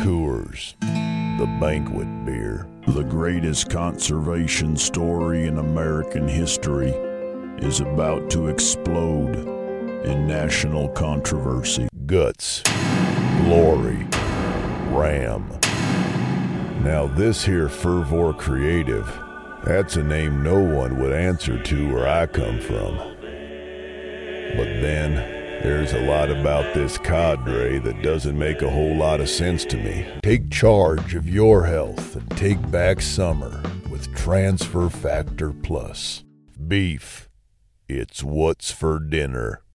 Coors, the banquet beer. The greatest conservation story in American history is about to explode in national controversy. Guts, Glory, Ram. Now this here Fervor Creative, that's a name no one would answer to where I come from. But then, there's a lot about this cadre that doesn't make a whole lot of sense to me. Take charge of your health and take back summer with Transfer Factor Plus. Beef, it's what's for dinner.